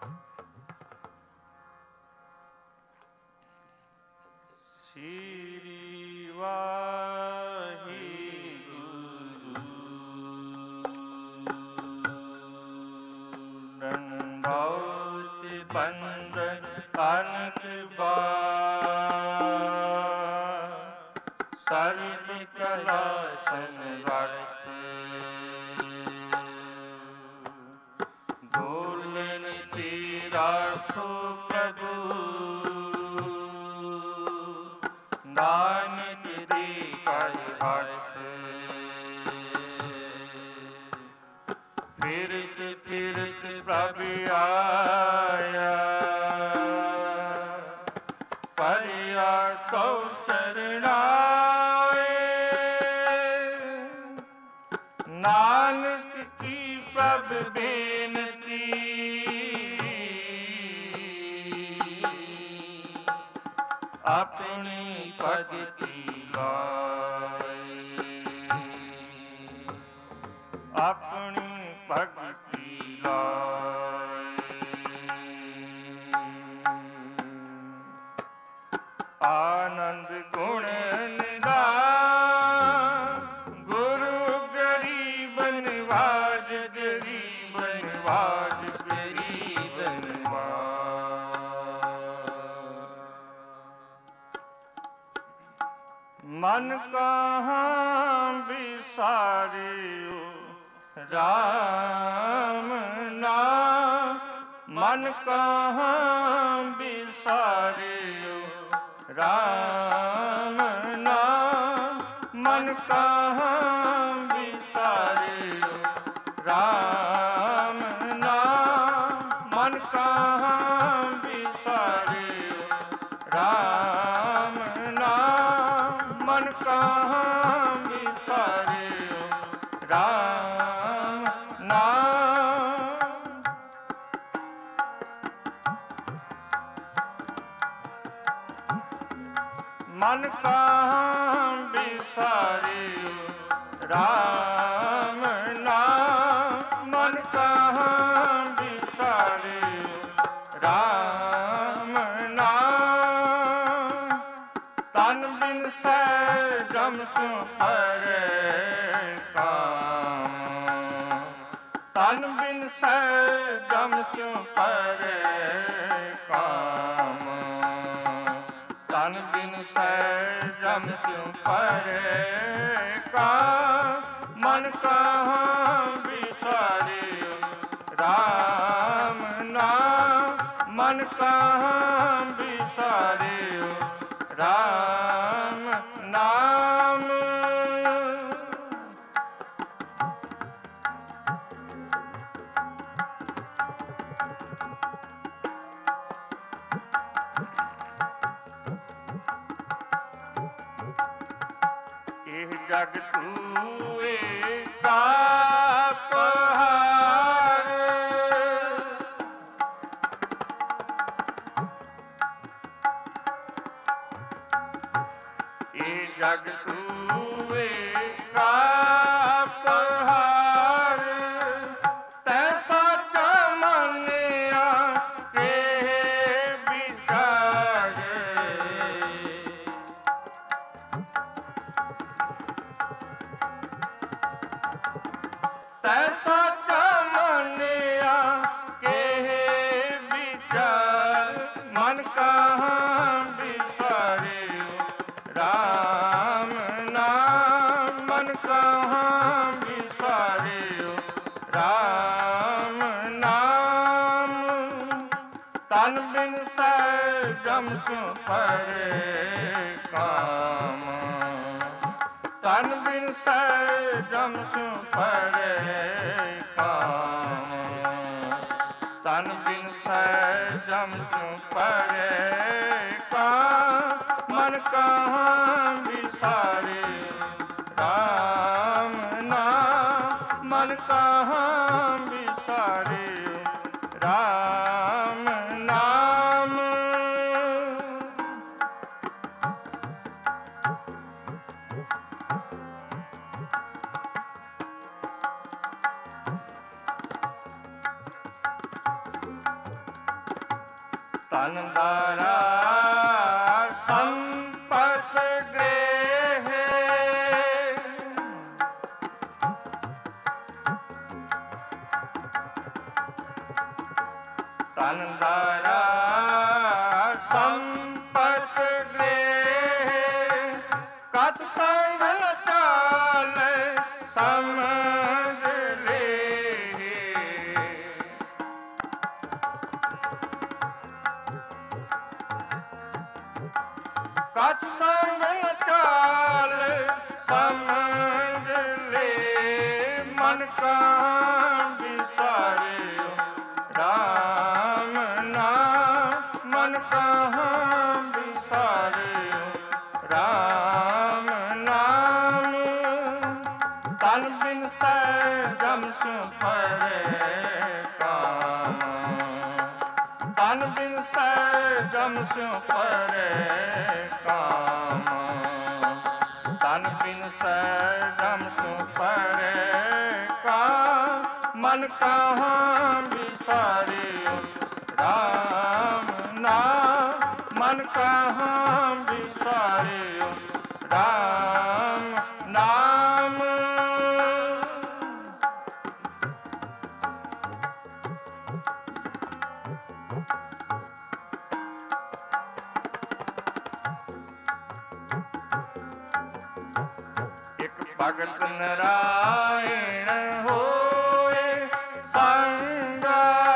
ਸ੍ਰੀ ਵਾਹਿਗੁਰੂ। ਡੰਡੌਤ ਬੰਦਨ ਅਨਕ ਬਾਰ, ਸਰਬ ਕਲਾ ਸਮਰੱਥ, ਬੋਲਨ ਤੇ ਰਾਖੋ ਪ੍ਰਭੂ, ਨਾਨਕ ਦੇ ਕਰ ਹੱਥ। ਫਿਰਤ ਫਿਰਤ ਪ੍ਰਭ ਆਇਆ, ਪਰਿਆ ਕਉ ਸਰਣਾਏ। ਨਾਨਕ ਕੀ ਪ੍ਰਭ ਬੇਨਤੀ, ਆਪਣੀ ਭਗਤੀ ਲਾਏ। ਆਪਣੀ ਭਗਤੀ ਲਾਏ। ਆਨੰਦ ਗੁਣ ਨਿਧਾਨ, ਗੁਰੂ ਗਰੀਬਨ ਨਵਾਜ, ਗਰੀਬਨ ਨਵਾਜ, ਗਰੀਬਨ ਨਵਾਜ। ਮਨ ਕਹਾਂ ਵਿਸਾਰਿਓ ਰਾਮ ਨਾਮ, ਮਨ ਕਹਾਂ ਵਿਸਾਰਿਓ ਰਾਮ ਨਾਮ, ਮਨ ਕਹਾਂ ਵਿਸਾਰਿਓ ਰਾਮ ਨਾਮ, ਮਨ ਕਹਾਂ ਵਿਸਾਰਿਓ ਰਾਮ ਨਾਮ, ਮਨ ਕਹਾਂ ਵਿਸਾਰਿਓ ਰਾਮ ਨਾਮ। ਮਨ ਕਹਾਂ ਵਿਸਾਰਿਓ ਰਾਮ ਨਾਮ, ਮਨ ਕਹਾਂ ਵਿਸਾਰਿਓ ਰਾਮ ਨਾਮ। ਤਨ ਬਿਨ ਸਹਿਜਮ ਸਿਉ ਪਰੈ ਕਾਮ, ਤਨ ਬਿਨ ਸਹਿਜਮ ਸਿਉ ਪਰੈ ਕਾਮ, ਤਨ ਬਿਨ ਸਹਿਜਮ ਸਿਉ ਪਰੈ ਕਾਮ। ਮਨ ਕਹਾਂ ਵਿਸਾਰਿਓ ਰਾਮ ਨਾਮ, ਮਨ ਕਹਾਂ ਵਿਸਾਰਿਓ ਰਾਮ ਨਾਮ। ਇਹ ਜਗ ਤੂਏ ਕਾ ਪਹਾੜ, ਇਹ ਜਗ ਤੂਏ ਕਾ ਪਹਾੜ। ਤੈ ਸਾਚਾ ਮੰਨਿਆ ਕੇ ਵਿਚਾਰ, ਤੈ ਸਾਚਾ ਮੰਨਿਆ ਕੇ ਵਿਚਾਰ। ਮਨ ਕਹਾਂ ਵਿਸਾਰਿਓ ਰਾਮ ਨਾਮ, ਮਨ ਕਹਾਂ ਵਿਸਾਰਿਓ ਰਾਮ ਨਾਮ। ਤਨ ਬਿਨ ਸਹਿਜਮ ਸਿਉ ਪਰੈ ਕਾਮ, ਤਨ ਬਿਨ ਸਹਿਜਮ ਸਿਉ ਪਰੈ ਕਾਮ, ਤਨ ਬਿਨ ਸਹਿਜਮ ਸਿਉ ਪਰੈ ਕਾਮ। ਮਨ ਕਹਾਂ ਵਿਸਾਰਿਓ ਰਾਮ ਨਾਮ, ਮਨ ਕਹਾਂ ਵਿਸਾਰਿਓ ਰਾਮ ਨਾਮ। ਧਨ ਦਾਰਾ ਸੰਪਤ ਗ੍ਰਹਿ, ਧਨ ਦਾਰਾ ਸੰਪਤ ਗ੍ਰਹਿ, ਕਸ ਸੰਗ ਨ ਚਾਲੈ ਸਮਝ ਲੇ, ਕਸ ਸੰਗ ਨ ਚਾਲੈ ਸਮਝ ਲੇ, ਮਨ ਕਾ ਵਿਸਾਰਿਓ ਰਾਮ ਨਾਮ, ਮਨ ਕਹਾਂ ਵਿਸਾਰਿਓ ਰਾਮ ਨਾਮ, ਤਨ ਬਿਨ ਸਹਿਜਮ ਸਿਉ ਪਰੈ ਕਾਮ, ਤਨ ਬਿਨ ਸਹਿਜਮ ਸਿਉ ਪਰੈ ਕਾਮ, ਤਨ ਬਿਨ ਸਹਿਜਮ ਸਿਉ ਪਰੈ ਕਾਮ, ਮਨ ਕਹਾਂ ਵਿਸਾਰਿਓ ਰਾਮ ਨਾਮ, ਮਨ ਕਹਾਂ ਵਿਸਾਰਿਓ ਰਾਮ ਨਾਮ। ਇੱਕ ਭਗਤ ਨਰਾਇਣ ਹੋਏ ਸੰਗਾ,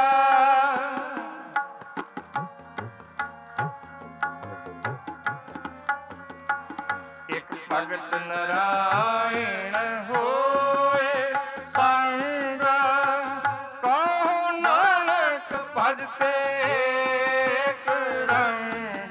ਇੱਕ ਭਗਤ ਨਰਾਇਣ ਹੋਏ ਸੰਗਾ, ਕਹੋ ਨਾਨਕ ਭਜਤੇ ਏਕ ਰੰਗ,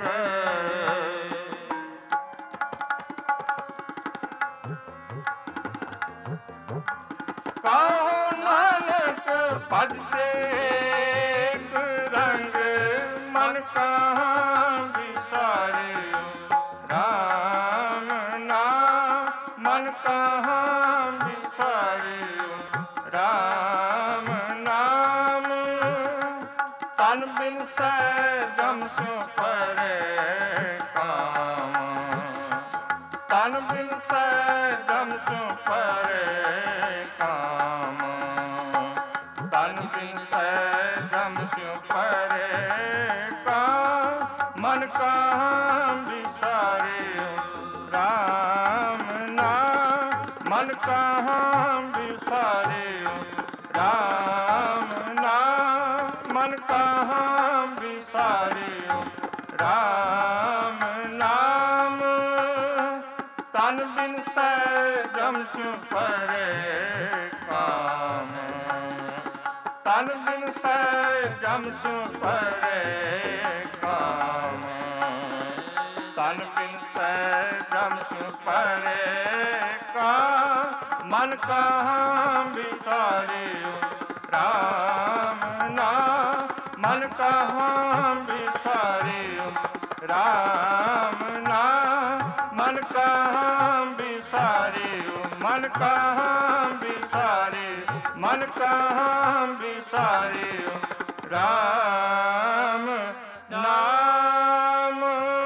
ਕਹੋ ਨਾਨਕ ਭਜਤੇ ਏਕ ਰੰਗ, ਮਨ ਕਹਾਂ ਵਿਸਾਰਿਓ ਰਾਮ ਨਾਮ, ਮਨ ਕਹਾਂ ਵਿਸਾਰਿਓ ਰਾਮ ਨਾਮ, ਤਨ ਬਿਨ ਸਹਿਜਮ ਸਿਉ ਪਰੈ ਕਾਮ, ਤਨ ਬਿਨ ਸਹਿਜਮ ਸਿਉ ਪਰੈ ਕਾਮ, ਤਨ ਬਿਨ ਸਹਿਜਮ ਸਿਉ ਪਰੈ ਕਾਮ, ਮਨ ਕਹਾਂ ਵਿਸਾਰਿਓ ਰਾਮ ਨਾਮ, ਮਨ ਕਹਾਂ ਵਿਸਾਰਿਓ ਰਾਮ ਨਾਮ, ਮਨ ਕਹਾਂ ਵਿਸਾਰਿਓ ਰਾਮ ਨਾਮ, ਤਨ ਬਿਨ ਸਹਿਜਮ ਸਿਉ ਪਰੈ ਕਾਮ, ਤਨ ਬਿਨ ਸਹਿਜਮ ਸਿਉ ਪਰੈ ਕਾਮ, ਤਨ ਬਿਨ ਸਹਿਜਮ ਸਿਉ ਪਰੈ ਕਾਮ, ਮਨ ਕਹਾਂ ਵਿਸਾਰਿਓ ਰਾਮ ਨਾਮ, ਮਨ ਕਹਾਂ ਵਿਸਾਰਿਓ ਰਾਮ ਨਾਮ, ਮਨ ਕਹਾਂ ਵਿਸਾਰਿਓ, ਮਨ ਕਹਾਂ ਵਿਸਾਰਿਓ, ਮਨ ਕਹਾਂ ਵਿਸਾਰਿਓ ਰਾਮ ਨਾਮ।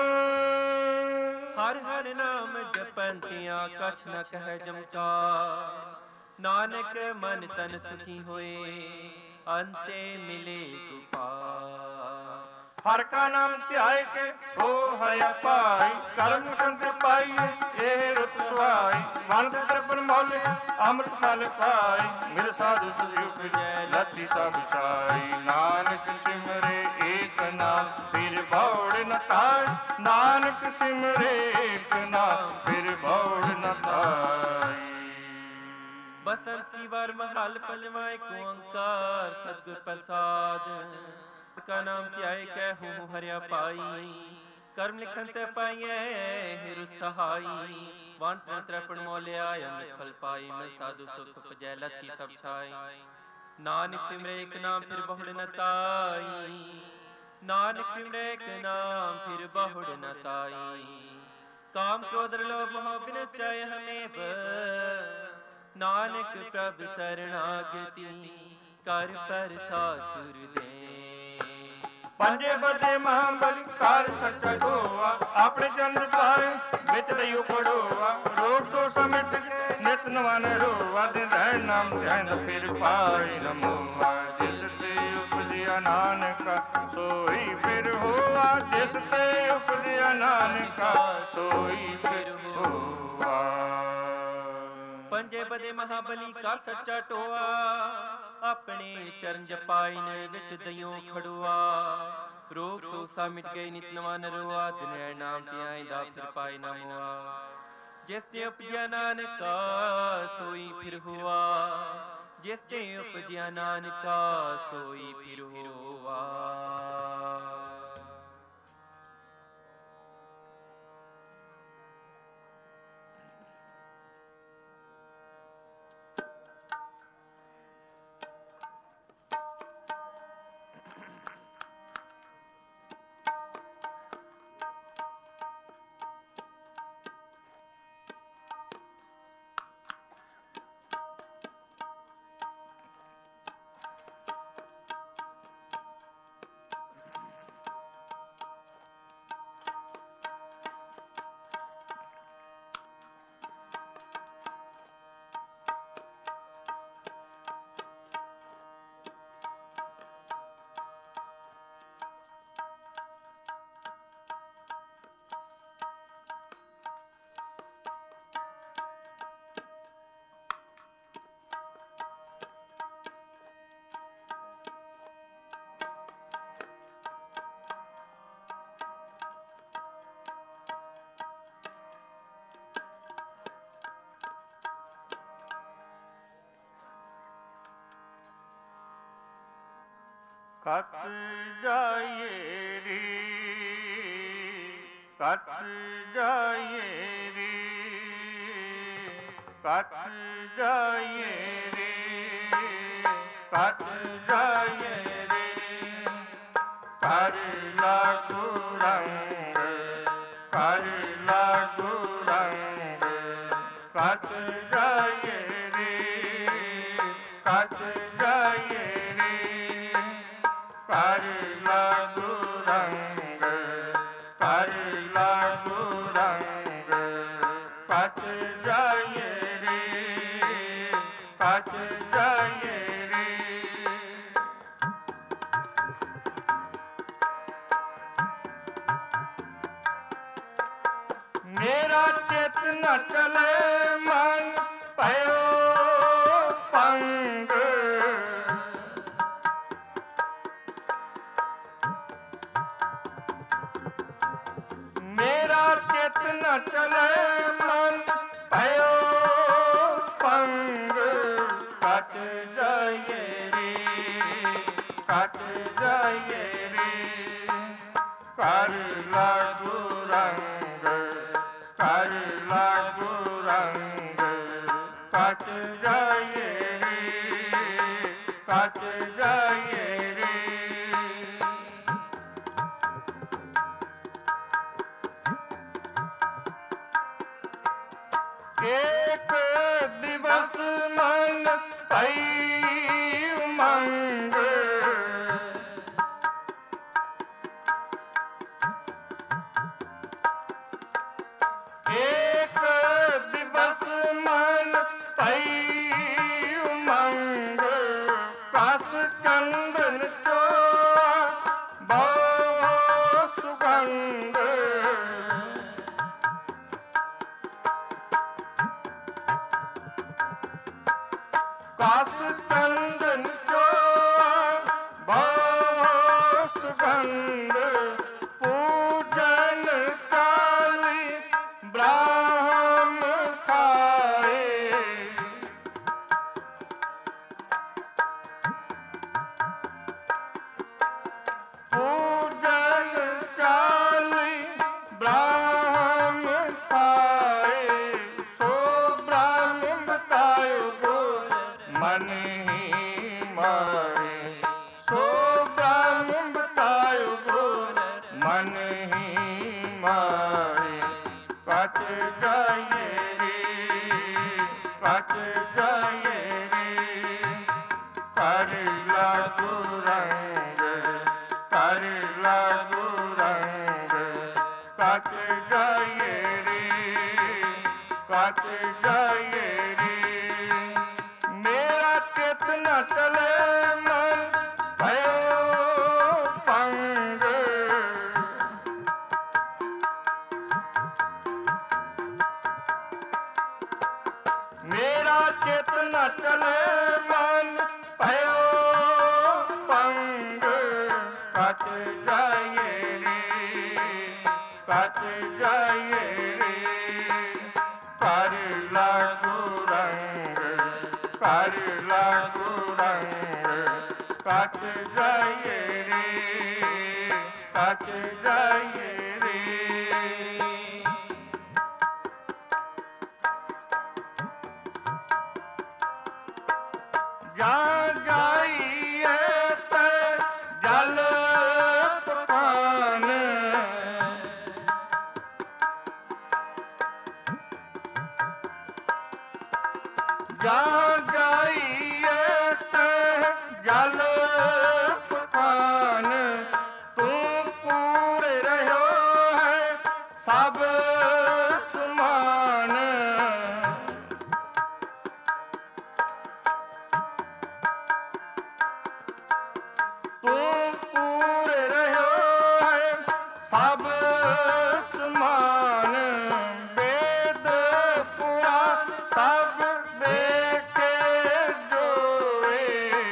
ਹਰ ਹਰ ਨਾਮ ਜਪੰਤਿਆਂ ਕਛ ਨ ਕਹਿ ਜਮਕਾਰ, ਨਾਨਕ ਮਨ ਤਨ ਸੁਖੀ ਹੋਏ ਅੰਤੇ ਮਿਲੇ ਗੁਪਾਰ। ਹਰ ਕਾ ਨਾਮ ਧਿਆਏ ਕੇ ਹੋ ਹਰਿਆ ਪਾਈ, ਕਰਮ ਕੰਤ ਪਾਈਏ ਇਹ ਰੁਤ ਸੁਹਾਈ, ਮਨ ਤੇ ਤ੍ਰਿਪਨ ਮੌਲੇ ਅੰਮ੍ਰਿਤ ਫਲ ਪਾਈ, ਮਿਲ ਸਾਧੂ ਸੁਖ ਉਪਜੈ ਲੱਤੀ ਸਭ ਸਾਈ। ਨਾਨਕ ਸਿਮਰੇ ਏਕ ਨਾਮ ਫਿਰ ਭਉੜ ਨ ਤਾਈ, ਨਾਨਕ ਸਿਮਰੇ ਏਕ ਨਾਮ ਫਿਰ ਭਉੜ ਨ ਤਾਈ। ਬਸੰਤੀ ਵਾਰ ਮਹਲ ਪੰਜਵਾਂ ਏਕ ਓੰਕਾਰ ਸਤਿਗੁਰ ਪ੍ਰਸਾਦ। ਕਾ ਨਾਮ ਧਿਆਏ ਕਹਿ ਹੂੰ ਹਰਿਆ ਪਾਈ, ਕਰਮ ਲਿਖਨ ਤੇ ਪਾਈਐ ਹਿਰ ਸਹਾਈ। ਵੰਟ ਤ੍ਰਿਪਨ ਮੋਲਿਆ ਅੰਮ੍ਰਿਤ ਫਲ ਪਾਈ, ਮਿਲ ਸਾਧੂ ਸੁਖ ਉਪਜੈ ਲੱਥੀ ਸਭ ਛਾਈ। ਨਾਨਕ ਸਿਮਰੇ ਏਕ ਨਾਮ ਫਿਰ ਬਹੁੜ ਨ ਤਾਈ, ਨਾਨਕ ਸਿਮਰੇ ਏਕ ਨਾਮ ਫਿਰ ਬਹੁੜ ਨ ਤਾਈ। ਕਾਮ ਕ੍ਰੋਧ ਲੋਭ ਮੋਹ ਬਿਨ ਚਾਹਿ ਹਮੇਬ, ਨਾਨਕ ਪ੍ਰਭ ਸਰਣਾਗਤੀ ਕਰ ਪ੍ਰਸਾਦ ਗੁਰ ਦੇ। ਪੰਜੇ ਬਦੇ ਮਹਾਬਲੀ ਕਾਰ ਸੱਚਾ ਢੋਆ ਆਪਣੇ ਚੰਦ ਪਾਏ ਵਿੱਚ ਦਈਓ ਖੜੋਆ ਰੋਗ ਸੋ ਸਮਿਟ ਕੇ ਨਿਤ ਨਵਨ ਰੋਆ ਦਿਨ ਰਹਿ ਨਾਮ ਧਿਆਨ ਫਿਰ ਪਾਈ ਨਮੋਆ ਜਿਸ ਤੇ ਉਪਜਿਆ ਨਾਨਕਾ ਸੋਈ ਫਿਰ ਹੋਆ ਜਿਸ ਤੇ ਉਪਜਿਆ ਨਾਨਕਾ ਸੋਈ ਫਿਰ ਹੋਆ ਪੰਜੇ ਬਦੇ ਮਹਾਬਲੀ ਕਾਰ ਸੱਚਾ ਢੋਆ ਆਪਣੇ ਚਰਨ ਜਪਾਇਨ ਵਿੱਚ ਦਈਓ ਖੜੋਆ ਰੋਗ ਸੋ ਸਾ ਮਿਟ ਗਈ ਨਿਤ ਨਵਾਂ ਨਰੋਆ ਦਿਨੈ ਨਾਮ ਧਿਆਈ ਦਾ ਫਿਰ ਪਾਈ ਨਾ ਹੋਆ ਜਿਸ ਤੇ ਉਪਜਿਆ ਨਾਨਕਾ ਸੋਈ ਫਿਰ ਹੋਆ ਜਿਸ ਤੇ ਉਪਜਿਆ ਨਾਨਕਾ ਸੋਈ ਫਿਰ ਹੋਆ ਕਤ ਜਾਈਏ ਰੀ ਕਤ ਜਾਈਏ ਰੀ ਕਤ ਜਾਈਏ ਰੀ ਕਤ ਜਾਈਏ ਰੀ ਕਰ ਲਾਗੂ ਰੰਗ ਕਰ ਲਾਗੂ ਰੰਗ ਕਤ ਜਾਈਏ ਰੀ ਕਤ ਜਾਈਏ ਕਰ ਲਾਗੂ ਰੰਗ ਕਰ ਲਾਗੂ ਰੰਗ ਕਤ ਜਾਈਏ ਰੇ ਕਤ ਜਾਈਏ ਰੇ ਮੇਰਾ ਚਿਤ ਨ ਚਲੇ ਮਨ ਭਇਓ ਪੰਗ ਚਿਤ ਨ ਚਲੇ ਮਨ ਭਇਓ ਪੰਗ ਕਟ ਜਾਈਏ ਰੇ ਕਟ ਜਾਈਏ ਰੇ ਕਰ ਲਾਗੂ ਰੰਗ ਕਰ ਲਾਗੂ ਰੰਗ ਕਟ ਜਾਈਏ ਰੇ ਕਟ ਜਾਈਏ ਰੇ ਏਕ ਦਿਵਸ ਮਨ ਭਈ ਉਮੰਗ ਏਕ ਦਿਵਸ ਮਨ ਭਈ ਉਮੰਗ ਕਸ ਚੰਦਨ ਚੋਆ ਬਹੁ ਸੁਗੰਧ ਕਸ ਚੰਦਨ ਚੋਆ ਬਹੁ ਸੁਗੰਧ ਪੂਜਨ ਕਾਲੀ ਬ੍ਰਾਹਮ ਖਾਏ ਪੂਜਨ ਕਾਲੀ ਬ੍ਰਾਹਮ ਖਾਏ ਸੋ ਬ੍ਰਾਹਮ ਬਤਾਇਓ ਮਨ ਹੀ ਮਾਰੇ ਸੋ ਬ੍ਰਾਹਮ ਬਤਾਇਓ ਗੁਰ ਮਨ ਹੀ ਮਾਰੇ ਕਟ ਜਾਈਏ ਰੇ ਕਟ ਜਾਈਏ ਰੇ ਕਰ ਲਾਗੂ ਰੰਗ ਕਰ ਕਟ ਜਾਏ ਰੇ, ਕਟ ਜਾਏ ਰੇ, ਕਰ ਲਾਗੂ ਰੰਗ, ਕਰ ਲਾਗੂ ਰੰਗ, ਕਟ ਜਾਏ ਰੇ, ਕਟ ਜਾਏ ਰੇ। ਜਾ ਜਾਈਏ ਤੇ ਜਲ ਪਕਾਨ, ਜਾ ਜਾਈਏ ਤੇ ਜਲ ਪਕਾਨ, ਤੂੰ ਪੂਰੇ ਰਹਿਓ ਹੈ ਸਭ ਸਮਾਨ। ਤੂੰ ਪੂਰੇ ਰਹਿਓ ਹੈ ਸਭ ਸਮਾਨ, ਵੇਦ ਪੁਰਾਨ ਸਭ ਦੇਖੇ ਜੋਏ।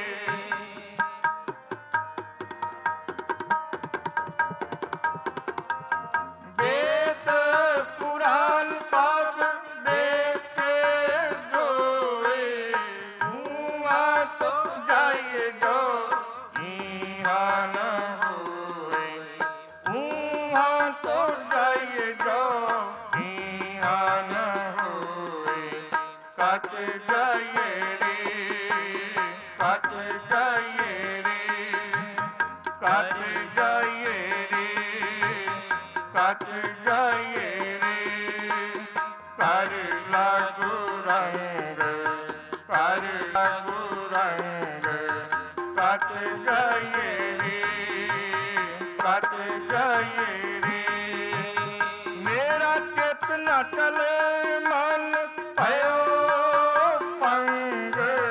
ਵੇਦ ਪੁਰਾਨ ਸਭ ਦੇਖੇ ਜੋਏ, ਮੂੰਹਾਂ ਤੋਂ ਜਾਈਏ ਜੋ ਈਹਾ ਨ ਹੋਏ, ਮੂੰਹਾਂ ਤੋਂ ਜਾਈਏ ਜੋ ਈਹਾ ਨ ਹੋਏ। ਕਟ ਜਾਈਏ ਰੇ, ਕਟ ਜਾਈਏ ਰੇ, ਕਟ ਜਾਈਏ ਰੇ, ਕਟ ਜਾਈਏ ਰੇ, ਕਰ ਲਾਗੂ ਰੰਗ, ਕਰ ਲਾਗੂ ਰੰਗ, ਕਟ ਜਾਈਏ ਰੇ, ਕਟ ਜਾਈਏ ਰੇ। ਮੇਰਾ ਚਿੱਤ ਨ ਟਲੇ ਮਨ ਭਇਓ ਭੰਗ,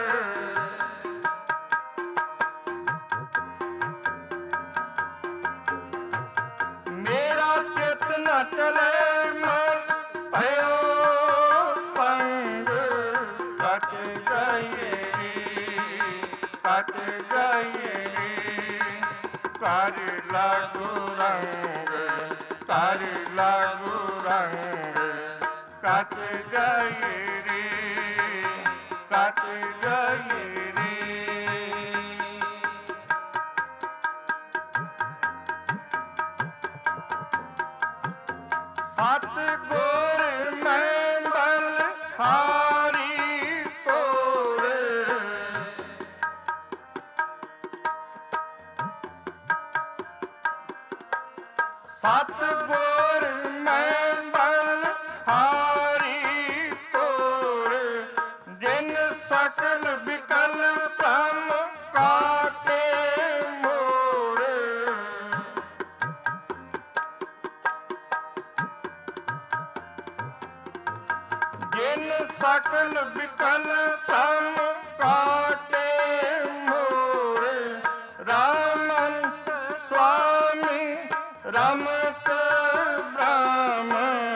ਮੇਰਾ ਚਿੱਤ ਨ ਚਲੇ ਮਨ ਭਇਓ ਭੰਗ, ਕਟ ਜਾਈਏ ਰੇ, ਕਟ ਜਾਈਏ ਰੇ, ਕਰ ਲਾਗੂ ਰੰਗ, ਕਰ ਲਾਗੂ ਰੰਗ, ਕਟ ਜਾਈਏ ਰੇ, ਕਟ ਜਾਈਏ ਰੇ। ਸਤਿਗੁਰ ਮੈਂ ਬਲਿਹਾਰੀ ਤੋਰ, ਸਤਿਗੁਰ ਮੈਂ ਬਲਿਹਾਰੀ ਤੋਰ, ਜਿਨ ਸਕਲ ਵਿਕਲ ਭ੍ਰਮ ਕਾਟੇ ਮੋੜ। ਜਿਨ ਸਕਲ ਵਿਕਲ ਭ੍ਰਮ ਕਾਟੇ ਮੋੜ, ਰਾਮੰਤ ਸੁਆਮੀ ਰਮਤ ਬ੍ਰਹਮ।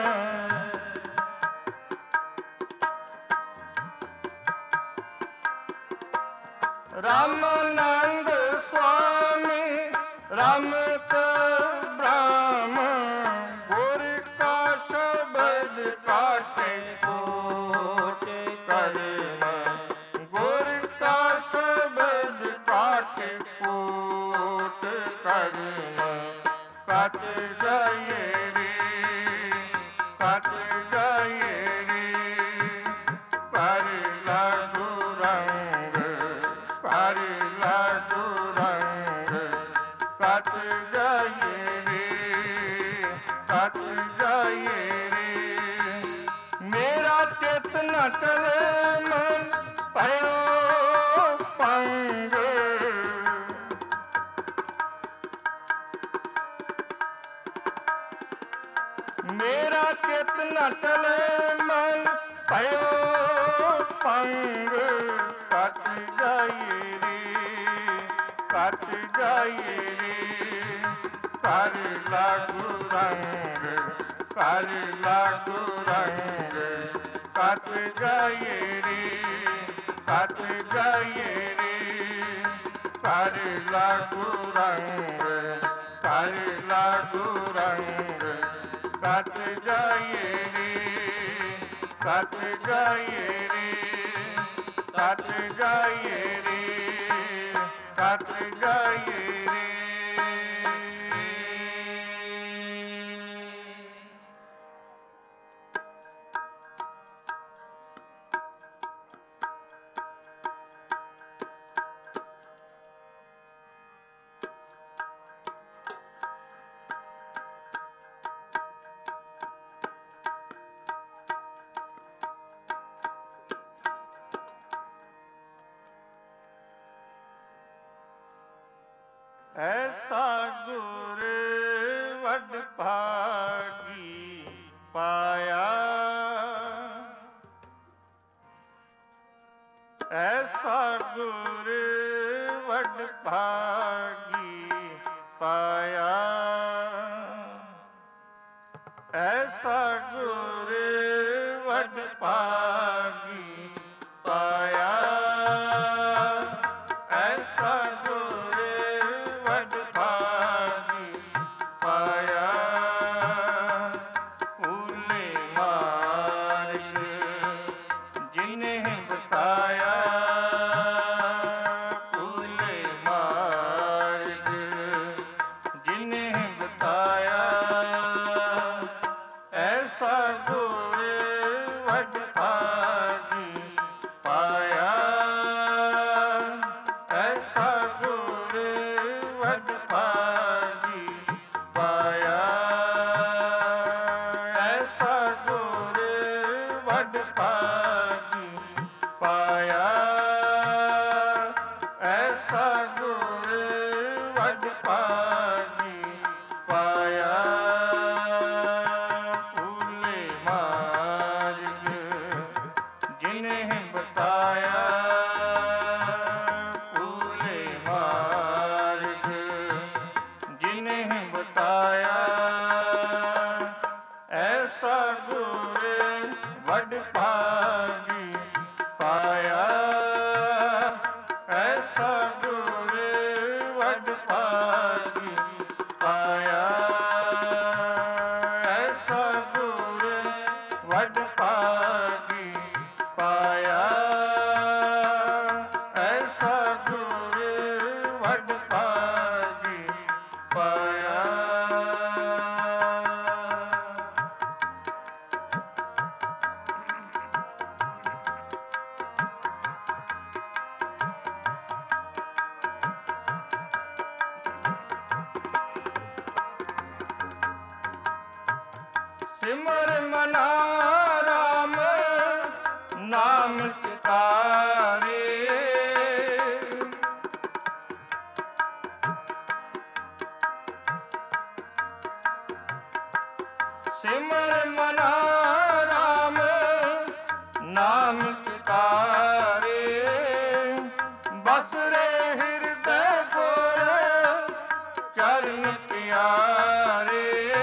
ਰਾਮਾਨੰਦ ਸੁਆਮੀ ਰਮਤ ਬ੍ਰਹਮ, ਗੁਰ ਕਾ ਸ਼ਬਦ ਕਾਟੇ ਕੋਟ ਕਰਨ, ਗੁਰ ਕਾ ਸ਼ਬਦ ਕਾਟੇ ਕੋਟ ਕਰਨ। ਕਟ ਜਾਈਏ ਰੇ, ਕਟ ਜਾਈਏ ਰੇ, ਕਰ ਲਾਗੂ ਰੰਗ, ਕਰ ਲਾਗੂ ਰੰਗ, ਕਟ ਜਾਈਏ ਰੇ, ਕਟ ਜਾਈਏ ਰੇ। ਮੇਰਾ ਚਿੱਤ ਨ ਚਲੇ ਮਨ ਭਇਓ ਭੰਗ, ਮੇਰਾ ਚਿੱਤ ਨ ਚਲੇ ਮਨ ਭਇਓ ਭੰਗ, ਕਟ ਜਾਈਏ ਰੇ, ਕਟ ਜਾਈਏ ਰੇ, ਕਰ ਲਾਗੂ ਰੰਗ, ਕਰ ਲਾਗੂ ਰੰਗ, ਕਟ ਜਾਈਏ ਰੇ, ਕਟ ਜਾਈਏ ਰੇ, ਕਰ ਲਾਗੂ ਰੰਗ, ਕਰ ਲਾਗੂ ਰੰਗ, ਕਤ ਜਾਈਏ ਰੇ, ਕਤ ਜਾਈਏ ਰੇ, ਕਤ ਜਾਈਏ ਰੇ, ਕਤ ਜਾਈਏ ਰੇ। ਐਸਾ ਗੁਰ ਵਡ ਭਾਗੀ ਪਾਇਆ, ਐਸਾ ਗੁਰ ਵਡ ਭਾਗੀ ਪਾਇਆ, ਐਸਾ ਗੁਰ ਵਡ ਭਾਗੀ ਪਾਇਆ, ਐਸਾ ਗੁਰ ਵਡ ਭਾਗੀ ਪਾਇਆ, ਭੂਲੇ ਮਾਰਗ ਜਿਨੇ ਬਤਾਇਆ, ਭੂਲੇ ਮਾਰਗ ਜਿਨੇ ਬਤਾਇਆ, ਐਸਾ ਗੁਰ ਵਡ ਭਾਗੀ ਪਾਇਆ, ਐਸਾ ਗੁਰ ਵਡ ਭਾਗੀ ਪਾਇਆ, ਐਸਾ ਗੁਰ ਵਡ ਭਾਗੀ ਪਾਇਆ, ਐਸਾ ਗੁਰ ਵਡ ਭਾਗੀ ਪਾਇਆ, ਭੂਲੇ ਮਾਰਗ ਜਿਨੇ ਬਤਾਇਆ, ਭੂਲੇ ਮਾਰਗ ਜਿਨੇ ਬਤਾਇਆ, ਐਸਾ ਗੁਰ ਵਡ ਭਾਗੀ ਪਾਇਆ, ਐਸਾ ਗੁਰ ਵਡ ਭਾਗੀ ਪਾਇਆ, ਐਸਾ ਗੁਰ ਵਡ ਭਾਗੀ ਪਾਇਆ, ਐਸਾ ਗੁਰ ਵਡ ਭਾਗੀ ਪਾਇਆ। ਸਿਮਰ ਮਨਾ ਰਾਮ ਨਾਮ ਚਿਤਾਰੇ, ਸਿਮਰ ਮਨਾ ਰਾਮ ਨਾਮ ਚਿਤਾਰੇ, ਬਸ ਰੇ ਹਿਰਦੈ ਗੁਰ ਚਰਨ ਪਿਆਰੇ,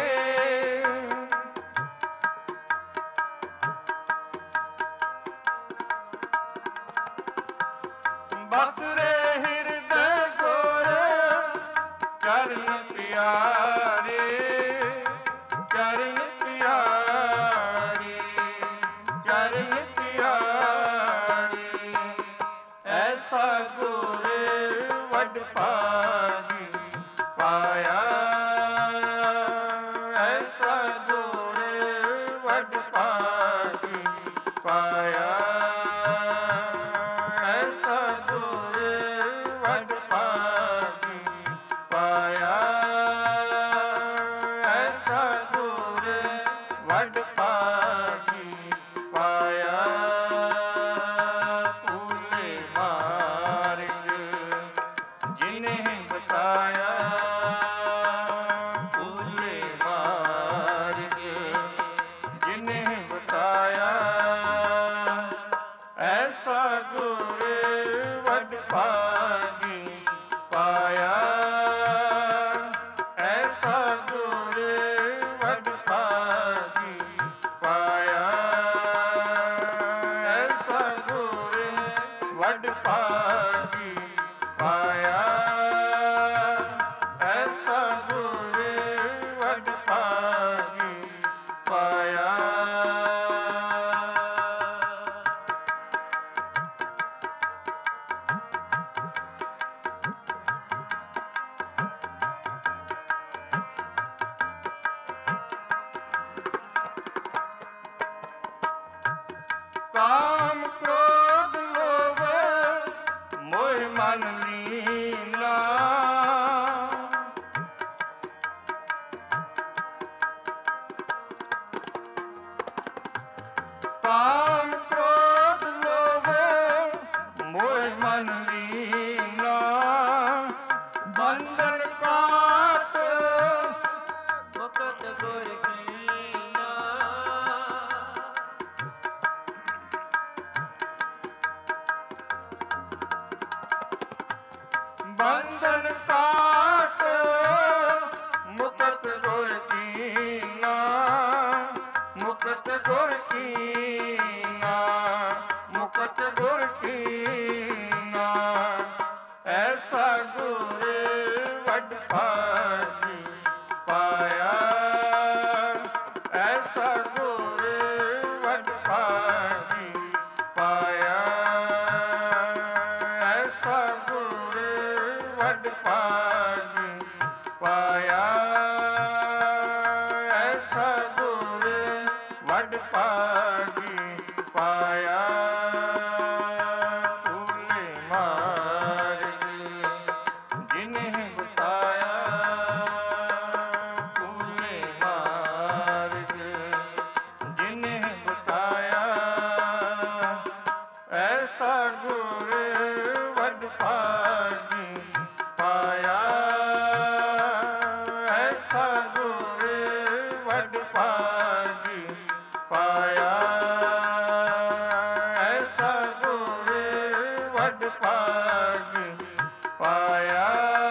ਬਸ ਰੇ ਹਿਰਦੈ ਗੁਰ ਚਰਨ ਪਿਆਰੇ, ਚਰਨ ਪਿਆਰੇ, ਚਰਨ ਪਿਆਰੇ, ਐਸਾ ਗੁਰ ਵਡ ਭਾਗੀ ਪਾਇਆ, ਐਸਾ ਗੁਰ ਵਡ ਭਾਗੀ ਪਾਇਆ, ਐਸਾ ਗੁਰ ਵਡ ਭਾਗੀ ਪਾਇਆ, ਐਸਾ ਗੁਰ ਵਡ ਭਾਗੀ ਪਾਇਆ, ਭੂਲੇ ਮਾਰਗ ਜਿਨੇ ਬਤਾਇਆ, ਭੂਲੇ ਮਾਰਗ ਜਿਨੇ ਬਤਾਇਆ, ਐਸਾ ਗੁਰ ਵਡ ਭਾਗੀ ਪਾਇਆ, ਐਸਾ ਗੁਰ ਵਡ ਭਾਗੀ ਪਾਇਆ, ਐਸਾ ਗੁਰ ਵਡ ਭਾਗੀ ਪਾਇਆ, ਜਨ ਸਾਖ ਮੁਕਤ ਗੁਰ ਕੀਨਾ, ਮੁਕਤ ਗੁਰ ਕੀਨਾ, ਮੁਕਤ ਗੁਰ ਕੀਨਾ। ਐਸਾ ਗੁਰ ਵੱਡ ਭਾਗੀ ਪਾਇਆ, ਐਸਾ ਗੁਰ ਵੱਡ ਭਾਗੀ ਪਾਇਆ, ਐਸਾ ਗੁਰ ਵੱਡ ਭਾਗੀ ਪਾਇਆ, ਐਸਾ ਗੁਰ ਵੱਡ ਭਾਗੀ ਪਾਇਆ। ਭੂਲੇ ਮਾਰਗ ਜਿਨਹਿ ਬਤਾਇਆ, ਭੂਲੇ ਮਾਰਗ ਜਿਨਹਿ ਬਤਾਇਆ, ਐਸਾ ਗੁਰ ਵੱਡ ਭਾਗੀ ਪਾਇਆ, ਐਸਾ ਗੁਰ ਵੱਡ ਭਾਗੀ ਪਾਇਆ, ਐਸਾ ਗੁਰ ਵੱਡ ਭਾਗੀ ਪਾਇਆ,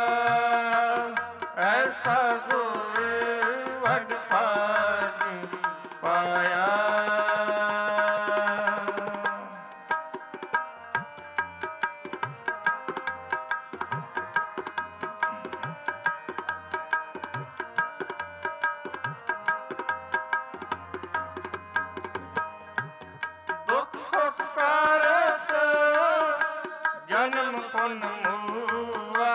ਐਸਾ ਗੁਰ ਵੱਡ ਭਾਗੀ ਪਾਇਆ। ਦੁਖ ਸੁਖ ਕਰਤ ਜਨਮ ਪੁਨ ਮੂਆ,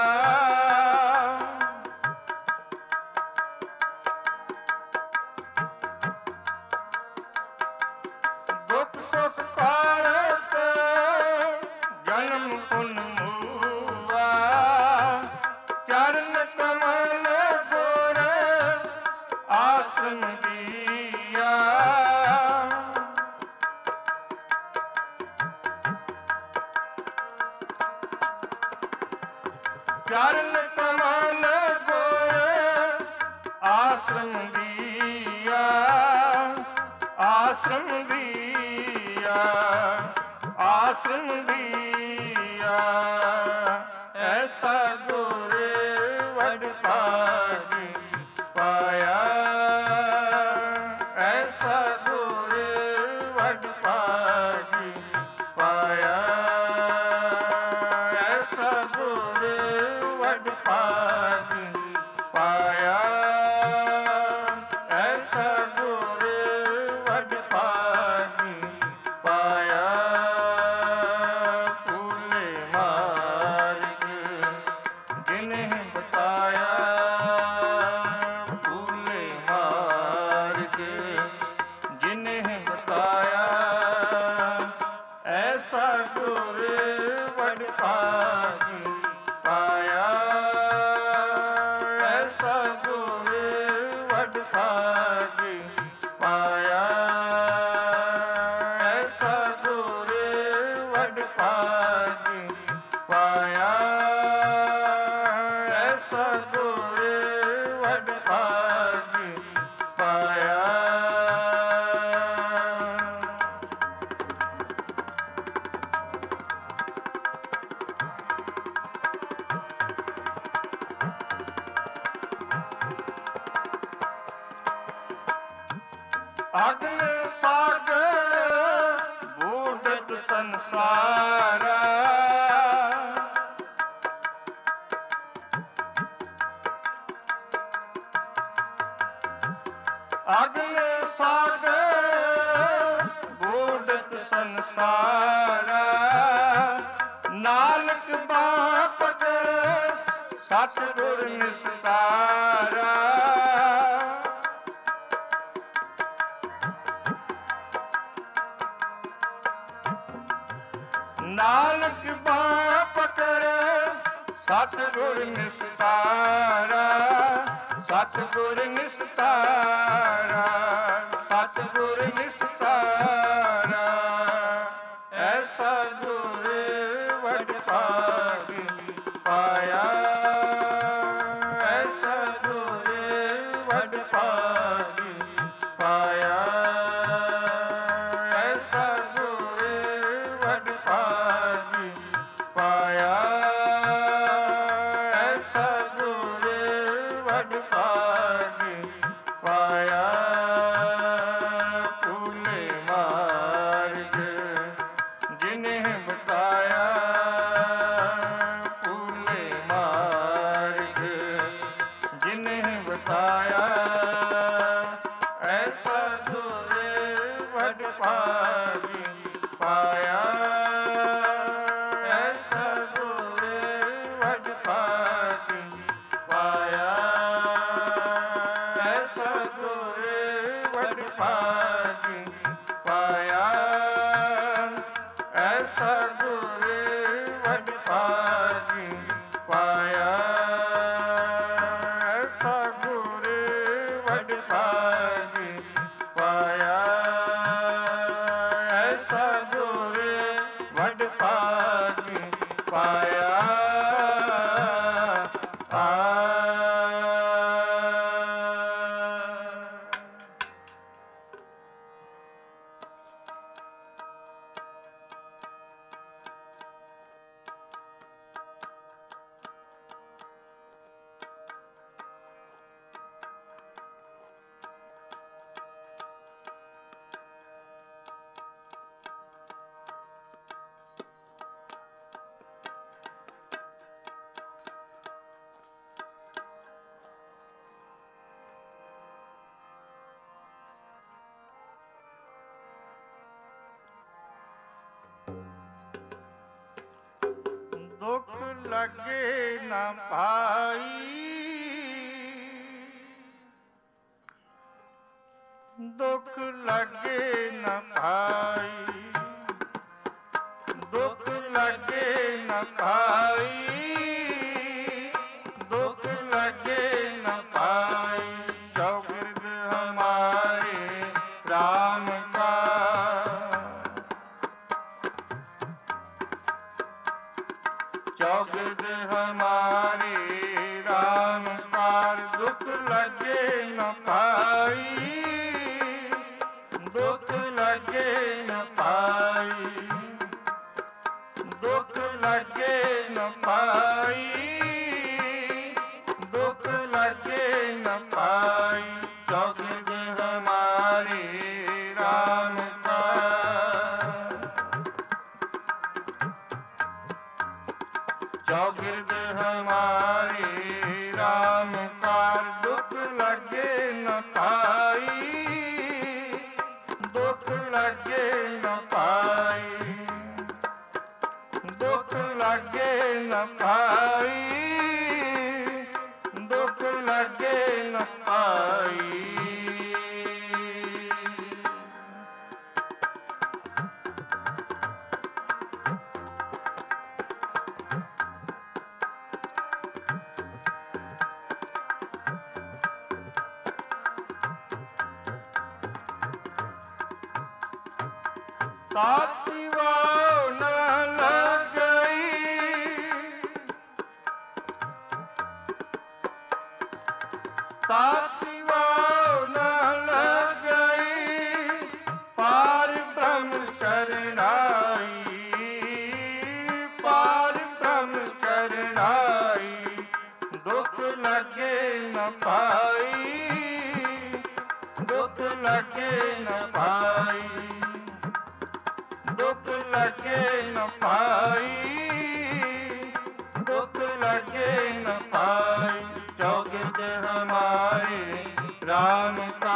ਦੁਖ ਸੁਖ ਕਰਤ ਜਨਮ ਪੁਨ ਮੂਆ, ਚਰਨ ਕਮਲ ਗੁਰ ਆਸਨ ਦੀਆ, ਚਰਨ ਕਮਲ ਗੁਰ ਆਸ਼ਰਮ ਦੀਆ, ਆਸ਼ਰਮ ਦੀਆ, ਆਸ਼ਰਮ ਦੀਆ। ਐਸਾ ਗੁਰ ਵੱਡ ਭਾਗੀ ਪਾਇਆ, ਐਸਾ ਗੁਰ ਵੱਡ ਭਾਗੀ ਪਾਇਆ, ਐਸਾ ਗੁਰ ਵੱਡ ਭਾਗੀ ਪਾਇਆ, ਐਸਾ ਗੁਰ ਵੱਡ ਭਾਗੀ ਪਾਇਆ। ਭੂਲੇ ਮਾਰਗ ਜਿਨਹਿ ਬਤਾਇਆ, ਭੂਲੇ ਮਾਰਗ ਜਿਨਹਿ ਬਤਾਇਆ, ਐਸਾ ਗੁਰ ਵੱਡ ਭਾਗੀ ਪਾਇਆ, ਐਸਾ ਗੁਰ ਵੱਡ ਭਾਗੀ ਪਾਇਆ, ਐਸਾ ਗੁਰ ਵੱਡ ਭਾਗੀ ਪਾਇਆ, ਐਸਾ ਗੁਰ ਵੱਡ ਭਾਗੀ ਪਾਇਆ। ਅਗਨ ਸਾਗਰ ਬੂਢਤ ਸੰਸਾਰਾ, ਅਗਨ ਸਾਗਰ ਬੂਢਤ ਸੰਸਾਰਾ, ਨਾਨਕ ਬਾਹ ਪਕੜ ਸਤਿਗੁਰ ਨਿਸਤਾਰਾ, ਨਾਨਕ ਬਾਹ ਪਕੜ ਸਤਿਗੁਰ ਨਿਸਤਾਰਾ, ਸਤਿਗੁਰ ਨਿਸਤਾਰਾ, ਸਤਿਗੁਰ ਨਿਸਤਾਰਾ। ਐਸਾ ਗੁਰ ਵੱਡ ਭਾਗੀ ਪਾਇਆ, ਐਸਾ ਗੁਰ ਵੱਡ ਭਾਗੀ ਪਾਇਆ, ਐਸਾ ਗੁਰ ਵੱਡ ਭਾਗੀ ਪਾਇਆ, ਐਸਾ ਦੁੱਖ ਲੱਗੇ ਨਾ ਭਾਈ, ਦੁੱਖ ਲੱਗੇ ਨਾ ਭਾਈ, ਦੁੱਖ ਲੱਗੇ ਨਾ ਭਾਈ, ਦੁੱਖ ਲੱਗੇ ਨਾ ਭਾਈ। ਚੌਗਿਰਦ ਹਮਾਰੇ ਰਾਮ ਕਾ, चौगिर्द हमारे राम कार। दुख लगे न पाई, दुख लगे न पाई, दुख लगे न पाई, दुख लगे न पाई। चौगिर्द हमारे राम का, चौगिर्द हमारे राम कार। दुख लगे न पाई, दुख लगे न पाई, दुख लगे न पाई, दुख लगे न पाई। ताती वाव न लग गई, ताती वाव न लग गई, पार ब्रह्म शरणाई, पार ब्रह्म शरणाई। दुख लगे न पाई, दुख लगे न पाई, दुख लगे न पाई, दुख लगे न पाई। चौगिर्द हमारे राम का,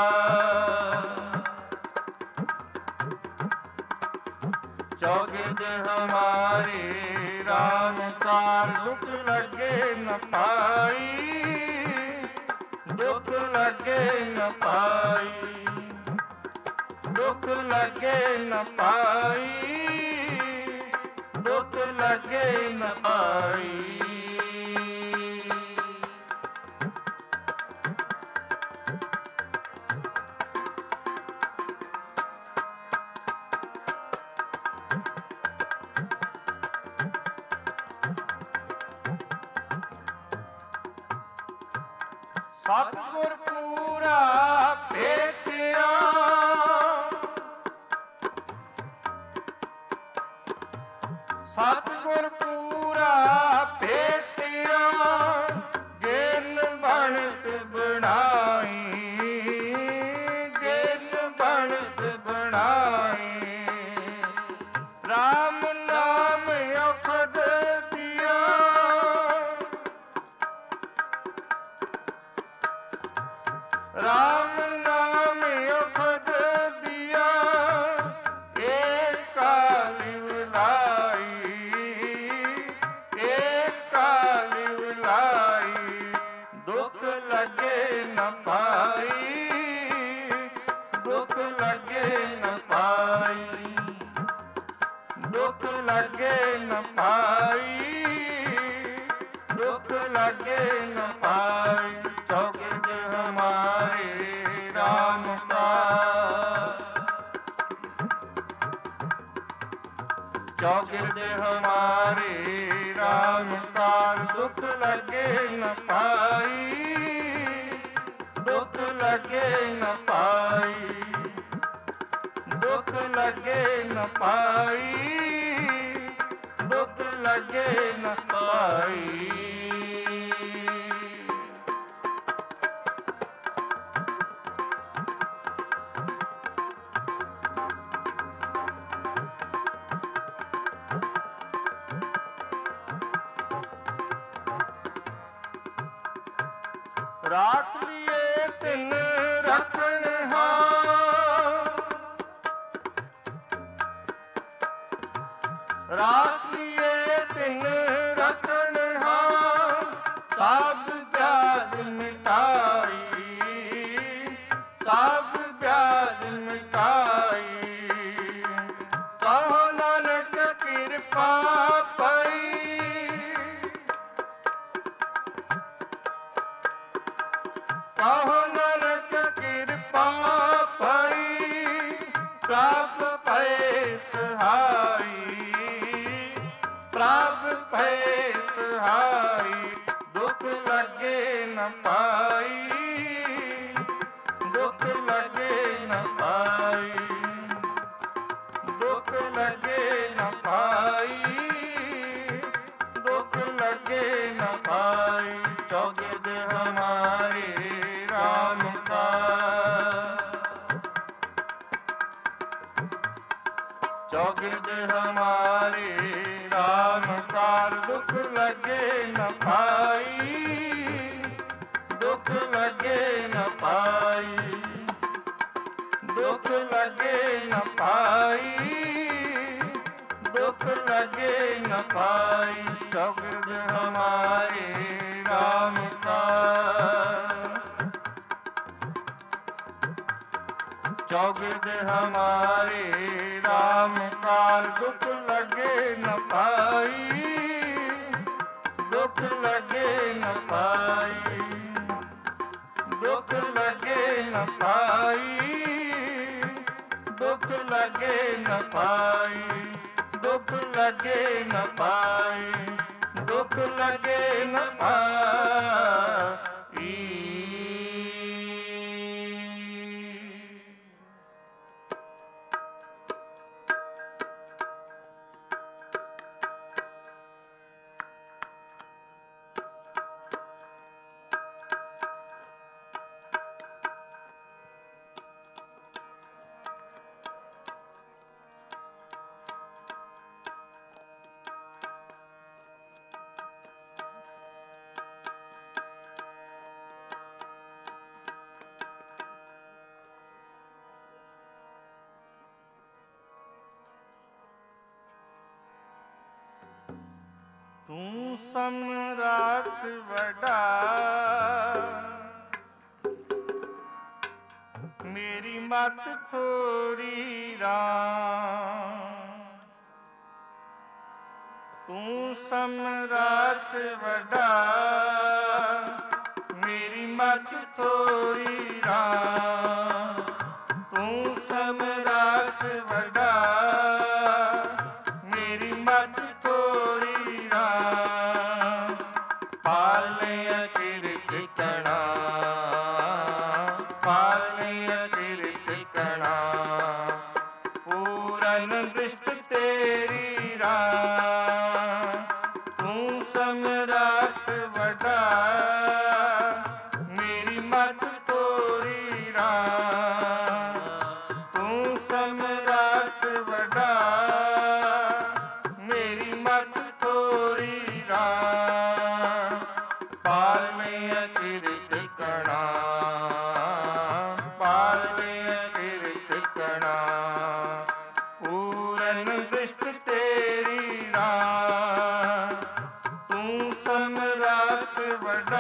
चौगिर्द हमारे राम का। दुख लगे न पाई, दुख लगे न पाई, दुख लगे न पाई, दुख लगे न पाई। सतगुर पूरा भेटिया, सतगुर पूरा भेटिया, गेन बनत बनाई, गेन बनत बनाई। राम नाम अखद दिया, राम नाम अखद दिया, एक काल विलाई, एक काल विलाई। दुख लगे न पाई, दुख लगे न पाई, दुख लगे न पाई, दुख लगे न पाई। चौगिर्द हमारे राम का, चौगिर्द हमारे राम का। दुख लगे न ਨ ਪਾਈ, ਦੁੱਖ ਲੱਗੇ ਨ ਪਾਈ, ਦੁੱਖ ਲੱਗੇ ਨ ਪਾਈ, ਦੁੱਖ ਲੱਗੇ ਨ ਪਾਈ। ਰਾਖ ਲਿਏ ਤਿਨ ਰਖਨਹਾਰ, ਰਾਖ ਲਿਏ ਤਿਨ ਰਖਨਹਾਰ, ਸਭ ਵਿਆਜ ਮਿਟਾਈ, ਸਭ ਵਿਆਜ ਮਿਟਾਈ। ਕਹੋ ਨਾਨਕ ਕਿਰਪਾ ਪਈ, ਕਹੋ ਨਾਨਕ ਕਿਰਪਾ ਪਈ, ਪ੍ਰਭ ਭਏ ਸਹਾਈ, ਪ੍ਰਭ ਭਏ ਸਹਾਈ। ਦੁੱਖ ਲੱਗੇ ਨ ਪਾਈ, ਦੁੱਖ ਲੱਗੇ ਨ ਪਾਈ, ਦੁੱਖ ਲੱਗੇ ਨ ਪਾਈ, ਦੁੱਖ ਲੱਗੇ ਨ ਪਾਈ। ਚੌਗਿਰਦ ਹਮਾਰੇ ਰਾਮ ਕਾ, ਚੌਗਿਰਦ ਹਮਾਰੇ ਰਾਮ ਕਾਰ। ਦੁੱਖ ਲੱਗੇ ਨ ਪਾਈ, ਦੁੱਖ ਲੱਗੇ ਨ ਪਾਈ, ਦੁੱਖ ਲੱਗੇ ਨ ਪਾਈ, ਦੁੱਖ ਲੱਗੇ ਨ ਪਾਈ। ਚੌਗਿਰਦ ਹਮਾਰੇ ਰਾਮ ਕਾ, ਚੌਗਿਰਦ ਹਮਾਰੇ ਰਾਮ ਕਾਰ। ਦੁੱਖ ਲੱਗੇ ਨ ਪਾਈ, ਦੁੱਖ ਲੱਗੇ ਨ ਪਾਈ, ਦੁੱਖ ਲੱਗੇ ਨ ਪਾਈ, ਦੁੱਖ ਲੱਗੇ ਨ ਪਾਈ, ਦੁੱਖ ਲੱਗੇ ਨ ਪਾਈ, ਦੁੱਖ ਲੱਗੇ ਨ ਪਾਈ। ਤੂੰ ਸਮਰਾਟ ਵੱਡਾ, ਮੇਰੀ ਮਤ ਥੋੜੀ ਰਾਮ। ਤੂੰ ਸਮਰਾਟ ਵੱਡਾ, ਮੇਰੀ ਮਤ ਥੋੜੀ ਰਾਮ। ਤੂੰ ਸਮਰਾਟ ਵੱਡਾ, ਮੇਰੀ ਮਤ ਥੋੜੀ ਰਾਮ। ਪਾਲਿਆ ਕਿਰਤਣਾ, ਪਾਲਿਆ ਕਿਰਤਣਾ, ਪੂਰਨ ਦ੍ਰਿਸ਼ਟ ਤੇਰੀ ਰਾਮ। ਤੂੰ ਸਮਰਾਟ ਵੱਡਾ, ਮੇਰੀ ਮਤ ਥੋੜੀ ਰਾਮ। ਤੂੰ ਸਮਰਾਟ ਵੱਡਾ, ਮੇਰੀ ਮਤ ਥੋੜੀ ਰਾਮ। ਪਾਲਿਆ ਕਿਰਤਣਾ, ਪਾਲਿਆ ਕਿਰਤਣਾ, ਪੂਰਨ ਦ੍ਰਿਸ਼ਟ ਤੇਰੀ ਰਾਮ। ਤੂੰ ਸਮਰਾਟ ਵੱਡਾ,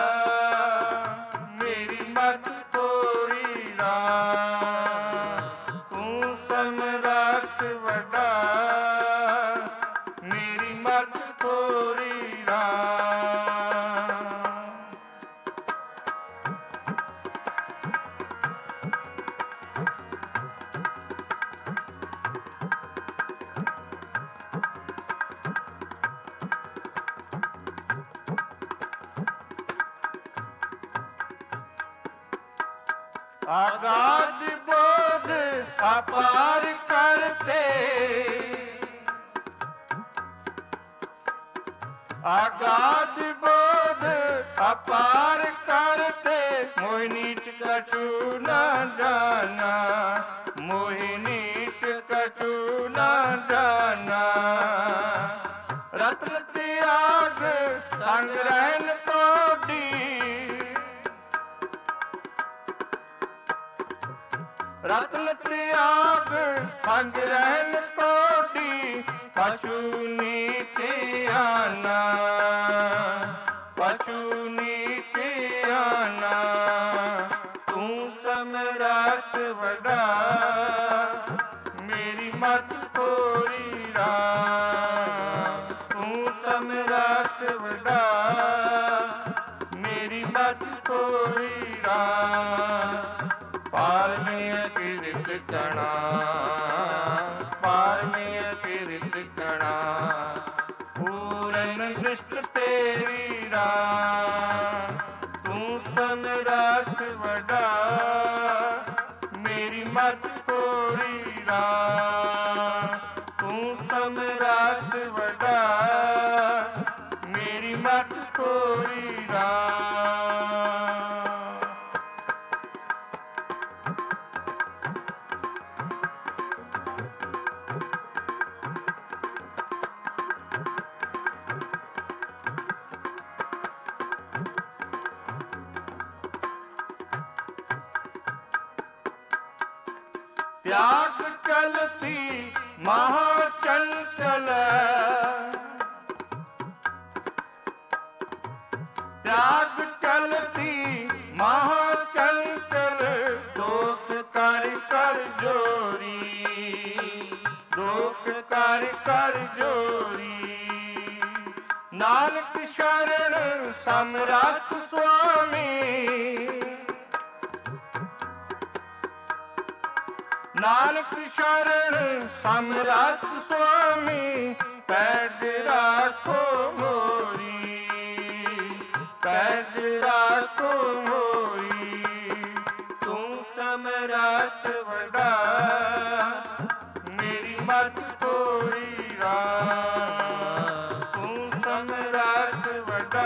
ਮੇਰੀ ਮਤ ਥੋੜੀ ਰਾਮ। ਤੂੰ ਸਮਰਾਟ ਵੱਡਾ, ਮੇਰੀ ਮਤ ਥੋੜੀ ਰਾਮ। आगाध बोध अपार करते, आगाध बोध अपार करते, मोहि नीच कछु न जाना, मोहि नीच कछु न जाना। रत्न त्याग संग रहन कोटि, रत्न त्याग संग रहन कोटि, पशु नीति आना, पशु नीति आना। तू समरथ बड़ा मेरी मत कोरी राम, तू समरथ बड़ा मेरी मत कोरी राम। पार में किरत कणा, पार में किरत कणा, पूरन दृष्ट तेरी राम। तू समरथ बड़ा मेरी मत कोरी राम, तू समरथ बड़ा मेरी मत कोरी राम। त्याग चलती महाचंचल, त्याग चलती महाचंचल, दोख कर कर जोरी, दोख कर कर जोरी। नानक शरण समरथ स्वामी, नानक शरण समरथ स्वामी, पैज राखो मोरी, पैज राखो मोरी। तू समरथ बड़ा मेरी मत कोरी राम, तू समरथ बड़ा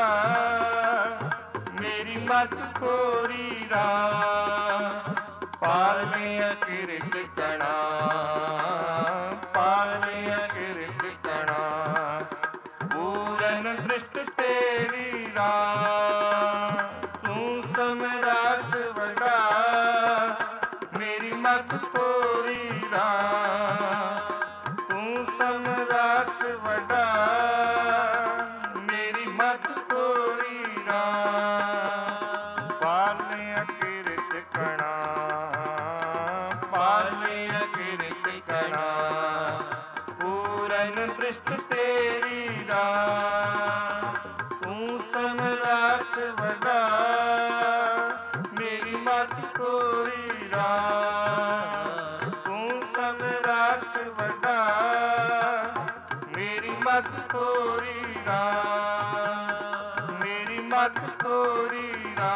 मेरी मत कोरी राम। पार में किरत कणा, पार में किरत कणा, पूरन दृष्ट तेरी राम। तू समरथ बड़ा मेरी मत कोरी राम, तू समरथ बड़ा मेरी मत कोरी राम। पार में किरत कणा, पार में किरत कणा, पूरन दृष्ट तेरी राम। तू समरथ बड़ा मेरी मत कोरी राम, तू समरथ बड़ा मेरी मत कोरी राम, मेरी मत कोरी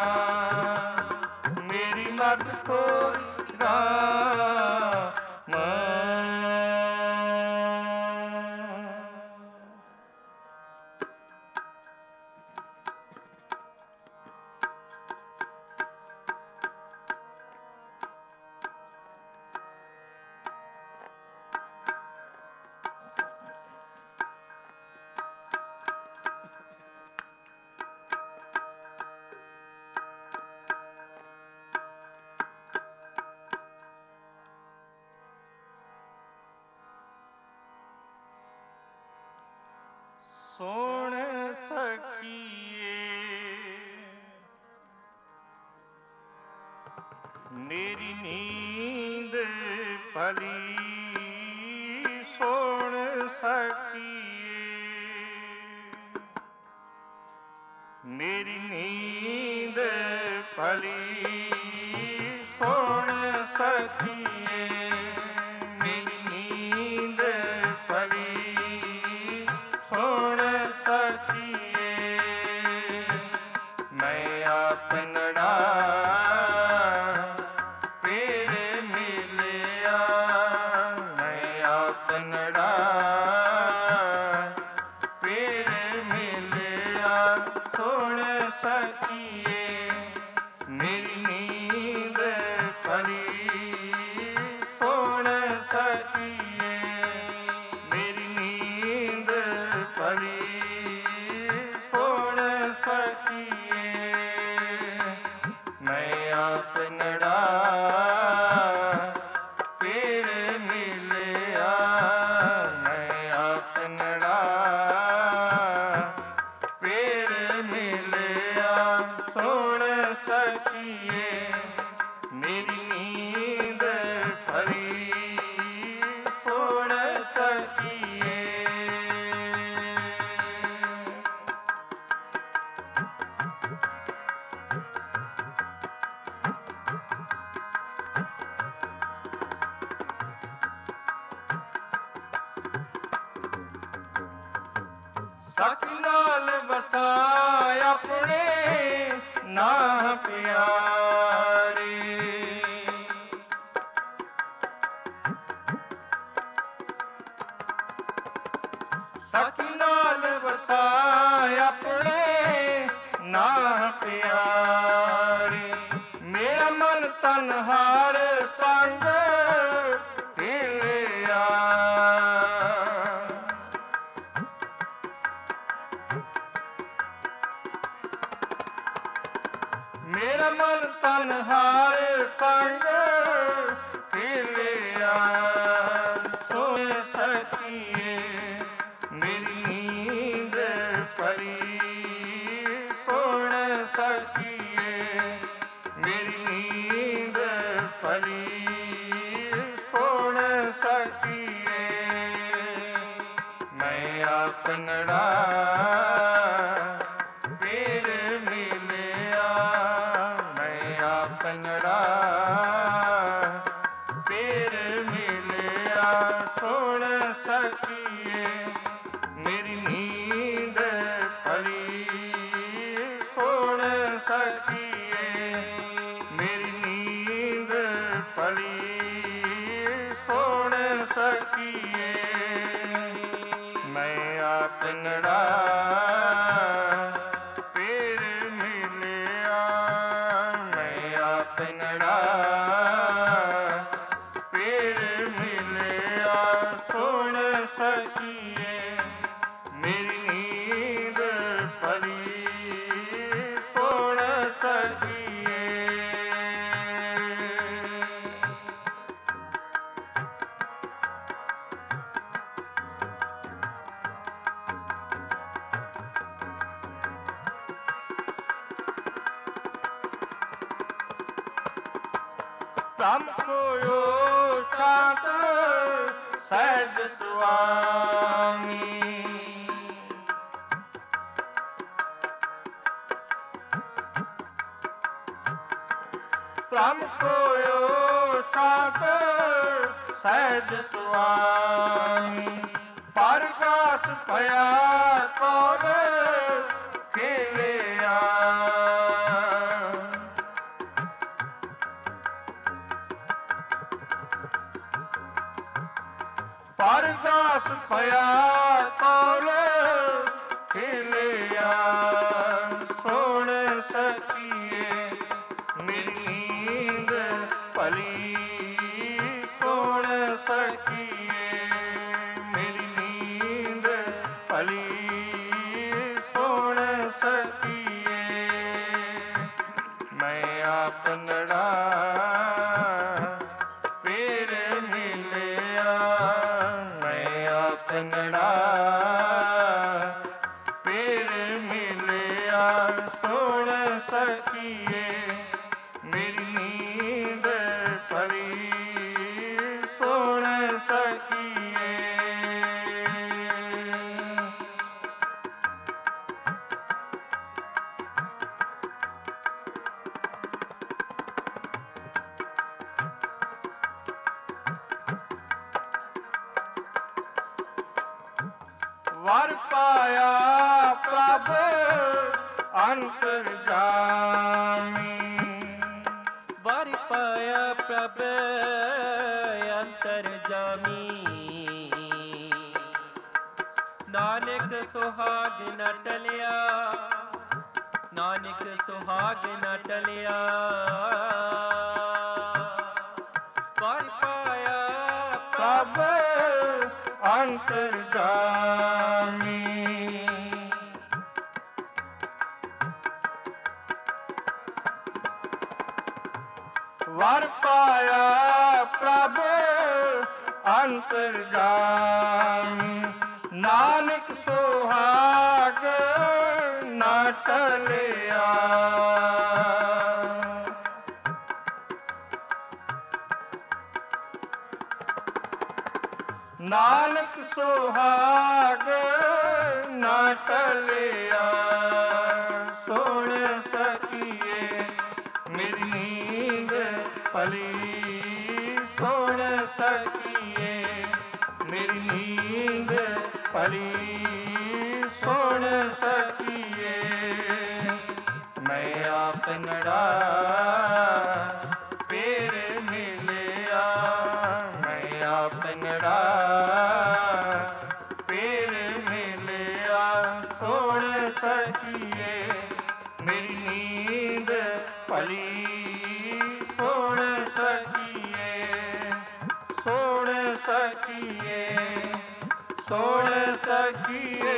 राम, मेरी मत कोरी राम। सोण सखिए मेरी नींद भली, सोण सखिए मेरी नींद भली, सोण सखिए मेरी नींद भली, सोण सखिए। मैं आपनड़ा ਆਪਨੜਾ ਪੀਰ ਮਿਲਿਆ, ਮੈਂ ਆਪਨੜਾ ਪੀਰ ਮਿਲਿਆ। ਸੁਣ ਸਕੀਏ ਮੇਰੀ ਨੀਂਦ ਭਰੀ, ਸੁਣ ਸਕੀਏ। ਸਖੀ ਨਾਲ ਵਸਾਇ ਆਪਣੇ ਨਾਮ ਪਿਆਰੇ, ਸਖੀ ਨਾਲ ਵਸਾਇ ਆਪਣੇ ਨਾਮ ਪਿਆਰੇ। ਮੇਰਾ ਮਨ ਤਨ ਹਰ ਸੰਗ ਹਿਲਿਆ, ਮੇਰਾ ਮਨ ਤਨ ਹਰ ਸੰਗ ਹਿਲਿਆ। ਸੋਏ ਸਕੀਏ ਮੇਰੀ ਨੀਂਦ ਭਰੀ, ਸੁਣ ਸਕੀਏ ਮੇਰੀ ਨੀਂਦ ਭਰੀ, ਸੁਣ ਸਕੀਏ। ਮੈਂ ਆਪਨੜਾ ਪੀਰ ਮਿਲਿਆ, ਮੈਂ ਆਪਨੜਾ ਪੀਰ ਮਿਲਿਆ। ਸੁਣ ਸਕੀਏ ਮੇਰੀ ਨੀਂਦ ਭਰੀ, ਸੁਣ ਸਕੀਏ ਮੇਰੀ ਨੀਂਦ ਭਰੀ, ਸੁਣ ਸਕੀਏ। ਮੈਂ ਆਪਨੜਾ ਪੀਰ ਮਿਲਿਆ, ਮੈਂ ਆਪਨੜਾ ਪੀਰ ਮਿਲਿਆ। ਸੁਣ ਸਕੀਏ ਮੇਰੀ ਨੀਂਦ ਭਰੀ, ਸੁਣ ਸਕੀਏ। ब्रह्म कोयो शांत सहज स्वामी, ब्रह्म कोयो शांत सहज स्वामी। परगास भया कौन खेलिया, परगास भया कौन खेलिया। सुन सकिए मेरी नींद भली, सुन सकिए मेरी नींद भली, सुन सकिए। मैं आपनड़ा पीर मिलिया, मैं आपनड़ा पीर मिलिया। सुन सकिए मेरी नींद भली, सुन सकिए। वर पाया प्रभ अंतर्जामी, वर पाया प्रभ अंतर्जामी। नानक सुहाग न टलिया, नानक सुहाग न टलिया। वर पाया प्रभ अंतर्जामी। ਵਰ ਪਾਇਆ ਪ੍ਰਭ ਅੰਤਰਜਾਮੀ, ਨਾਨਕ ਸੁਹਾਗ ਨਾ ਟਲਿਆ। ਨਾਨਕ ਸੁਹਾਗ ਨਾ ਟਲਿਆ, ਸੁਣ ਸਕੀਏ ਮੇਰੀ ਨੀਂਦ ਭਲੀ, ਸੁਣ ਸਕੀਏ ਮੇਰੀ ਨੀਂਦ ਭਲੀ, ਸੁਣ ਸਕੀਏ ਮੈਂ ਆਪਨੜਾ ਪੇਰ ਮਿਲਿਆ, ਮੈਂ ਆਪਨੜਾ ਪੇਰ ਮਿਲਿਆ, ਸੁਣ ਸਕੀਏ ਮੇਰੀ ਨੀਂਦ ਭਲੀ, ਸੁਣ ਸਕੀਏ, ਸੁਣ ਸਕੀਏ, ਸੁਣ ਸਕੀਏ।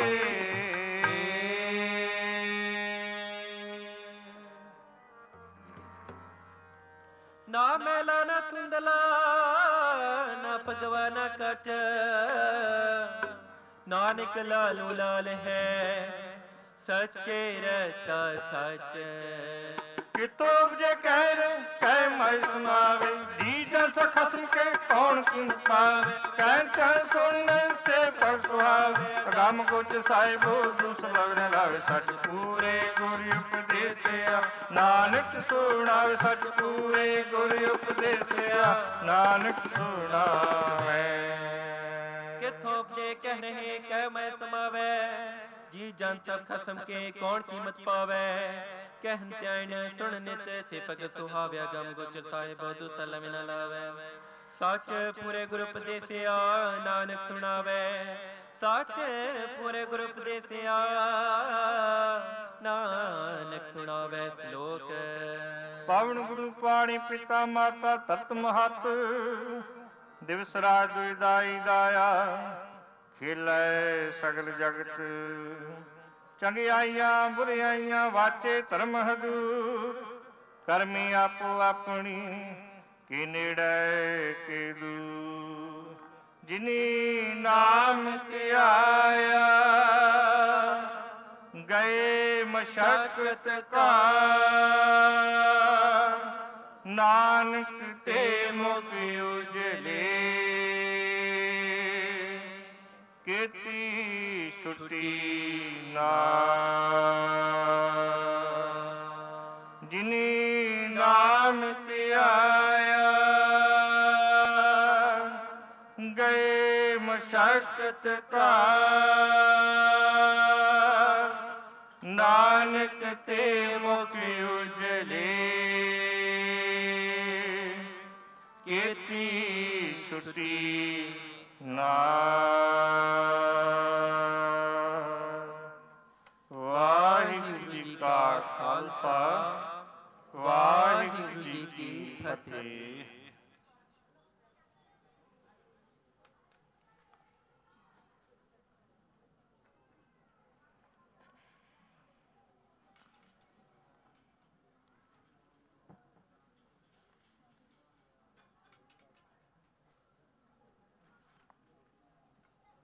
ਨਾ ਮੈਲਾ ਨਾ ਧੁੰਦਲਾ, ਨਾ ਭਗਵਾ ਨਾ ਕੱਚ, ਨਾਨਕ ਲਾਲੂ ਲਾਲ ਹੈ, ਸੱਚੇ ਰਸਤਾ ਸੱਚ। ਕਿਤੋਂ ਉਪਜੇ ਕਹਿਰ ਕਹਿ ਮਹਿ ਸੁਣਾਵੇ, ਜੀ ਜਸ ਖਸਮ ਕੇ ਕੌਣ ਕਿਨ ਪਾਵੇ, ਕਹਿ ਕਹਿ ਸੁਣਨੇ ਸੇ ਪਰ ਸੁਹਾਵੇ, ਅਗਮ ਗੁਚ ਸਾਹਿਬੋ ਦੁਸ ਲਗਨ ਲਾਵੇ, ਸਚ ਪੂਰੇ ਗੁਰ ਉਪਦੇਸਿਆ, ਨਾਨਕ ਸੁਣਾਵੇ, ਸਚ ਪੂਰੇ ਗੁਰ ਉਪਦੇਸਿਆ, ਨਾਨਕ ਸੁਣਾਵੇ। ਕਿਥੋਂ ਉਪਜੇ ਕਹਿ ਰਹੇ ਕਹਿ ਮੈਂ ਸਮਾਵੇ, ਜੀ ਜਨ ਸਭ ਖਸਮ ਕੇ ਕੌਣ ਕੀਮਤ ਪਾਵੇ, ਕਹਿਨ ਧਿਆਨ ਸੁਣ ਨਿਤ ਸੇ ਭਗਤ ਸੁਹਾਵਿਆ, ਗਮ ਗੋਚਰ ਸਾਹਿਬ ਦੁਸ ਲਗਨ ਲਾਵੇ, ਸੱਚ ਪੂਰੇ ਗੁਰ ਉਪਦੇਸਿਆ, ਨਾਨਕ ਸੁਣਾਵੇ, ਸੱਚ ਪੂਰੇ ਗੁਰ ਉਪਦੇਸਿਆ, ਨਾਨਕ ਸੁਣਾਵੇ। ਸ਼ਲੋਕ ਪਵਨ ਗੁਰੂ ਪਾਣੀ ਪਿਤਾ ਮਾਤਾ ਤਤ ਮਹਤ, ਦਿਵਸ ਰਾਤ ਦੁਇਦਾਈ ਦਾਇਆ, ਖੇਲੇ ਸਗਲ ਜਗਤ, ਚੰਗਿਆਈਆਂ ਬੁਰਿਆਈਆਂ ਵਾਚੇ ਧਰਮ ਹਦੂਰ, ਕਰਮੀ ਆਪੋ ਆਪਣੀ ਕੀ ਨੇੜੇ ਕੇ ਦੂਰ, ਜਿਨੀ ਨਾਮ ਧਿਆਇਆ ਗਏ ਮਸ਼ਕਤ ਕਾ, ਨਾਨਕ ਤੇ ਮੁਖ ਉਜਲੇ, ਕੀਤੀ ਛੁੱਟੀ ਨਾਮ, ਜਿਨੀ ਨਾਮ ਧਿਆਇਆ ਗਏ ਮਸ਼ਕਤ ਕਾ, ਨਾਨਕ ਤੇ ਮੁਖ ਉਜਲੇ, ਕੀਤੀ ਛੁੱਟੀ ਨਾਮ। ਵਾਹਿਗੁਰੂ ਜੀ ਕਾ ਖਾਲਸਾ, ਵਾਹਿਗੁਰੂ ਜੀ ਕੀ ਫਤਿਹ।